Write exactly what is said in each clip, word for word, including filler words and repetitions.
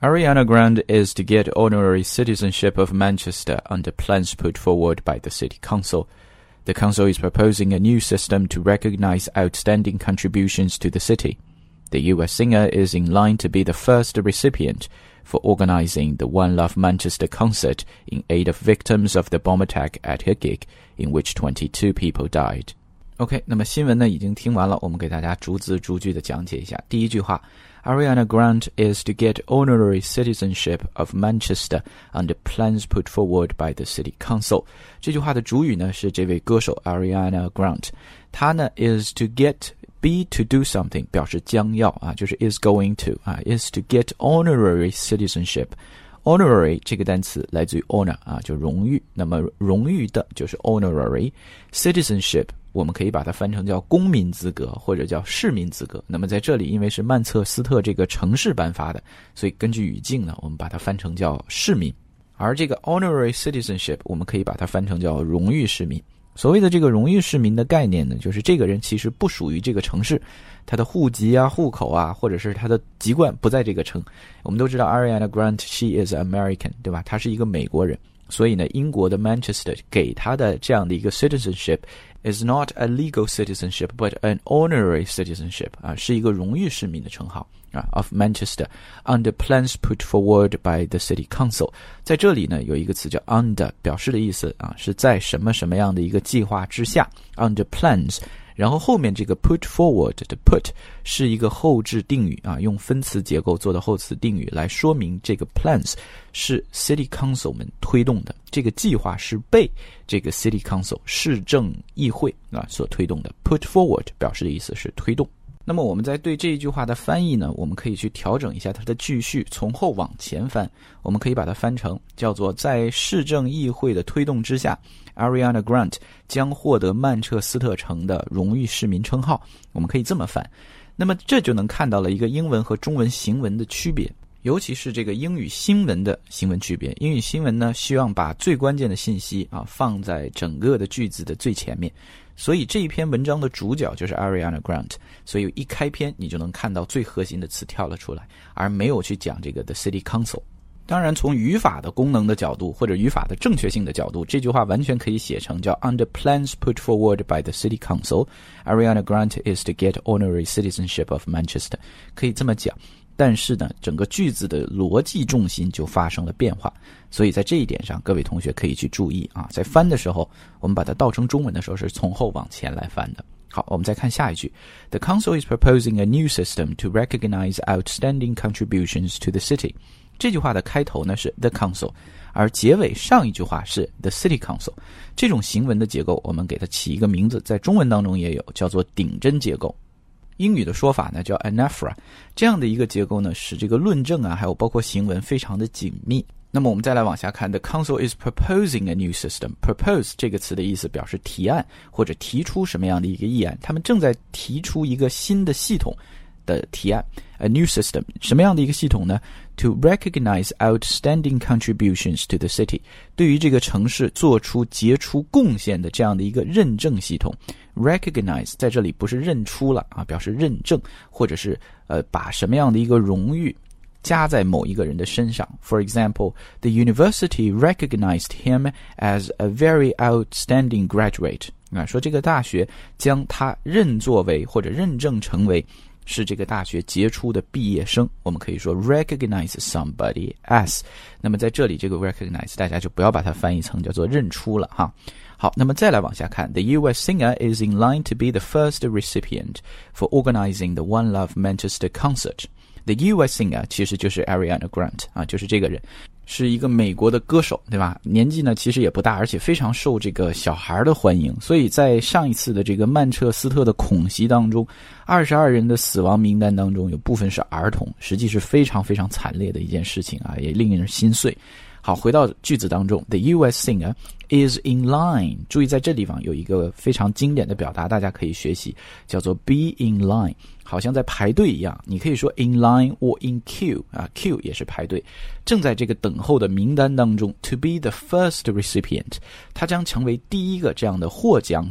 Ariana Grande is to get honorary citizenship of Manchester under plans put forward by the City Council. The council is proposing a new system to recognize outstanding contributions to the city. The U S singer is in line to be the first recipient for organizing the One Love Manchester concert in aid of victims of the bomb attack at her gig, in which twenty-two people died. OK, 那么新闻呢已经听完了，我们给大家逐字逐句的讲解一下。第一句话 Ariana Grande is to get honorary citizenship of Manchester under plans put forward by the City Council. 这句话的主语呢是这位歌手 Ariana Grande， 她呢 is to get be to do something 表示将要啊，就是 is going to 啊 is to get honorary citizenship。Honorary 这个单词来自于 honor 啊，就荣誉，那么荣誉的就是 honorary citizenship， 我们可以把它翻成叫公民资格或者叫市民资格。那么在这里因为是曼彻斯特这个城市颁发的，所以根据语境呢，我们把它翻成叫市民。而这个 honorary citizenship 我们可以把它翻成叫荣誉市民。所谓的这个荣誉市民的概念呢，就是这个人其实不属于这个城市，他的户籍啊、户口啊，或者是他的籍贯不在这个城。我们都知道 Ariana Grande she is American， 对吧？他是一个美国人，所以呢，英国的 Manchester 给他的这样的一个 citizenship is not a legal citizenship but an honorary citizenship 啊，是一个荣誉市民的称号啊 of Manchester under plans put forward by the City Council。 在这里呢有一个词叫 under， 表示的意思啊是在什么什么样的一个计划之下 under plans， 然后后面这个 put forward 的 put 是一个后置定语啊，用分词结构做的后词定语来说明这个 plans 是 City Council 们推动的，这个计划是被这个 City Council 市政议会啊所推动的。 put forward 表示的意思是推动。那么我们在对这一句话的翻译呢，我们可以去调整一下它的句序，从后往前翻，我们可以把它翻成叫做在市政议会的推动之下 Ariana Grande 将获得曼彻斯特城的荣誉市民称号，我们可以这么翻。那么这就能看到了一个英文和中文行文的区别，尤其是这个英语新闻的行文区别。英语新闻呢希望把最关键的信息啊放在整个的句子的最前面，所以这一篇文章的主角就是 Ariana Grande， 所以一开篇你就能看到最核心的词跳了出来，而没有去讲这个 The City Council。 当然从语法的功能的角度或者语法的正确性的角度，这句话完全可以写成叫 Under plans put forward by the City Council, Ariana Grande is to get honorary citizenship of Manchester， 可以这么讲。但是呢整个句子的逻辑重心就发生了变化，所以在这一点上各位同学可以去注意啊，在翻的时候我们把它倒成中文的时候是从后往前来翻的。好，我们再看下一句 The council is proposing a new system to recognize outstanding contributions to the city。 这句话的开头呢是 The council， 而结尾上一句话是 The City Council。 这种行文的结构我们给它起一个名字，在中文当中也有，叫做顶针结构。英语的说法呢叫 anaphora， 这样的一个结构呢使这个论证啊还有包括行文非常的紧密。那么我们再来往下看 The council is proposing a new system。 Propose 这个词的意思表示提案或者提出什么样的一个议案，他们正在提出一个新的系统的提案。 A new system 什么样的一个系统呢？ To recognize outstanding contributions to the city， 对于这个城市做出杰出贡献的这样的一个认证系统。 Recognize 在这里不是认出了啊，表示认证或者是呃把什么样的一个荣誉加在某一个人的身上。 For example, the university recognized him as a very outstanding graduate。 啊，说这个大学将他认作为或者认证成为是这个大学杰出的毕业生，我们可以说 recognize somebody as。 那么在这里这个 recognize 大家就不要把它翻译成叫做认出了哈。好，那么再来往下看 The U S singer is in line to be the first recipient for organizing the One Love Manchester concert。 The U S singer 其实就是 Ariana Grande 啊，就是这个人是一个美国的歌手，对吧？年纪呢其实也不大，而且非常受这个小孩的欢迎。所以在上一次的这个曼彻斯特的恐袭当中，二十二人的死亡名单当中有部分是儿童，实际是非常非常惨烈的一件事情啊，也令人心碎。好，回到句子当中 The U S singer is in line， 注意在这地方有一个非常经典的表达，大家可以学习，叫做 be in line， 好像在排队一样，你可以说 in line or in queue 啊 queue 也是排队，正在这个等候的名单当中。 To be the first recipient， 他将成为第一个这样的获奖者。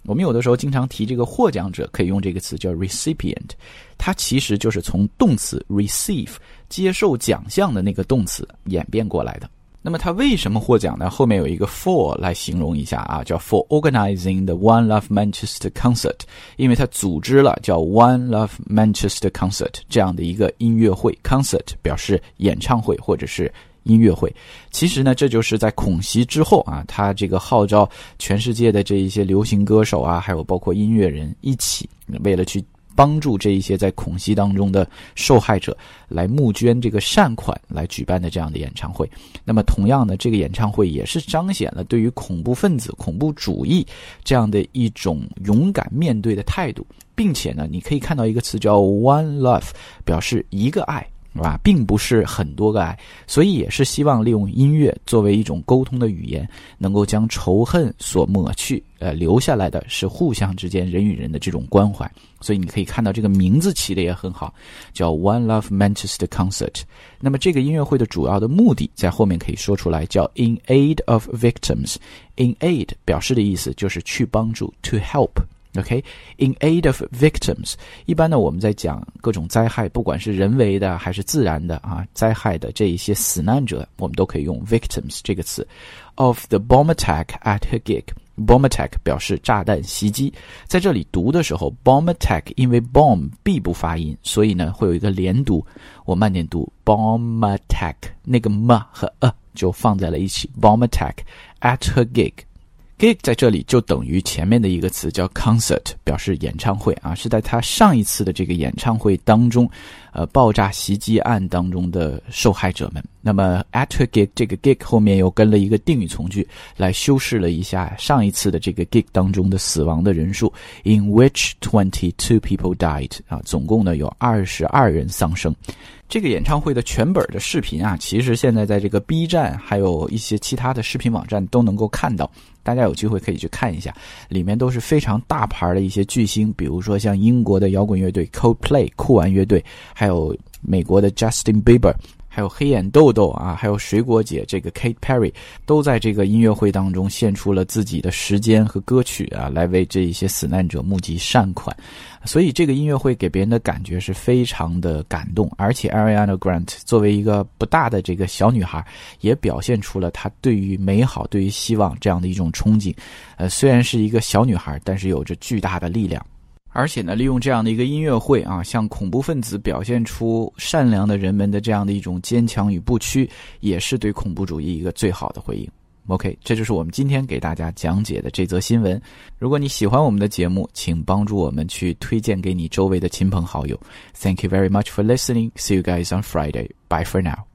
我们有的时候经常提这个获奖者，可以用这个词叫 recipient， 它其实就是从动词 receive 接受奖项的那个动词演变过来的。那么他为什么获奖呢？后面有一个 for 来形容一下啊，叫 for organizing the One Love Manchester Concert， 因为他组织了叫 One Love Manchester Concert 这样的一个音乐会， concert 表示演唱会或者是音乐会。其实呢，这就是在恐袭之后啊，他这个号召全世界的这一些流行歌手啊，还有包括音乐人一起，为了去帮助这一些在恐袭当中的受害者来募捐这个善款来举办的这样的演唱会。那么同样的，这个演唱会也是彰显了对于恐怖分子、恐怖主义这样的一种勇敢面对的态度，并且呢，你可以看到一个词叫 One Love， 表示一个爱，是吧？并不是很多个爱，所以也是希望利用音乐作为一种沟通的语言，能够将仇恨所抹去，呃，留下来的是互相之间人与人的这种关怀。所以你可以看到这个名字起的也很好，叫 One Love Manchester Concert。那么这个音乐会的主要的目的在后面可以说出来，叫 In Aid of Victims。In aid 表示的意思就是去帮助 to help。OK, in aid of victims， 一般呢我们在讲各种灾害，不管是人为的还是自然的啊，灾害的这一些死难者，我们都可以用 victims 这个词。Of the bomb attack at her gig，bomb attack 表示炸弹袭击，在这里读的时候 bomb attack 因为 bomb 闭不发音，所以呢会有一个连读，我慢点读 bomb attack， 那个 m 和 a 就放在了一起， bomb attack at her gig。Gig 在这里就等于前面的一个词叫 concert， 表示演唱会啊，是在他上一次的这个演唱会当中，呃，爆炸袭击案当中的受害者们。那么 at her gig 这个 gig 后面又跟了一个定语从句来修饰了一下上一次的这个 gig 当中的死亡的人数 ，in which twenty-two people died 啊，总共呢有二十二人丧生。这个演唱会的全本的视频啊，其实现在在这个 B 站还有一些其他的视频网站都能够看到，大家有机会可以去看一下，里面都是非常大牌的一些巨星，比如说像英国的摇滚乐队 Coldplay 酷玩乐队，还有美国的 Justin Bieber， 还有黑眼豆豆啊，还有水果姐这个 Katy Perry， 都在这个音乐会当中献出了自己的时间和歌曲啊，来为这一些死难者募集善款。所以这个音乐会给别人的感觉是非常的感动，而且 Ariana Grande 作为一个不大的这个小女孩，也表现出了她对于美好、对于希望这样的一种憧憬。呃，虽然是一个小女孩，但是有着巨大的力量。而且呢，利用这样的一个音乐会啊，向恐怖分子表现出善良的人们的这样的一种坚强与不屈，也是对恐怖主义一个最好的回应。OK， 这就是我们今天给大家讲解的这则新闻。如果你喜欢我们的节目，请帮助我们去推荐给你周围的亲朋好友。Thank you very much for listening. See you guys on Friday. Bye for now.